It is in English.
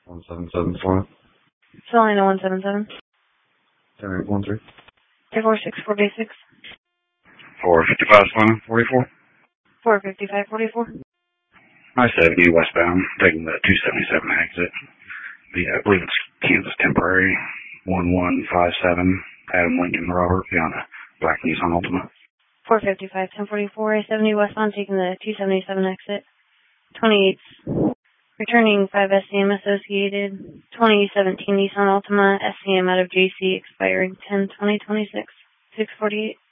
1774. Salina 177. 7813. 3464 basics. 455 Salina 44. 45544. I-70 westbound, taking the 277 exit. I believe it's Kansas Temporary, 1157, Adam Lincoln Robert, beyond a black Nissan Altima. 455 1044, I-70 westbound, taking the 277 exit. 28, returning 5 SCM associated. 2017 Nissan Altima, SCM out of JC, expiring 10/20/26, 648.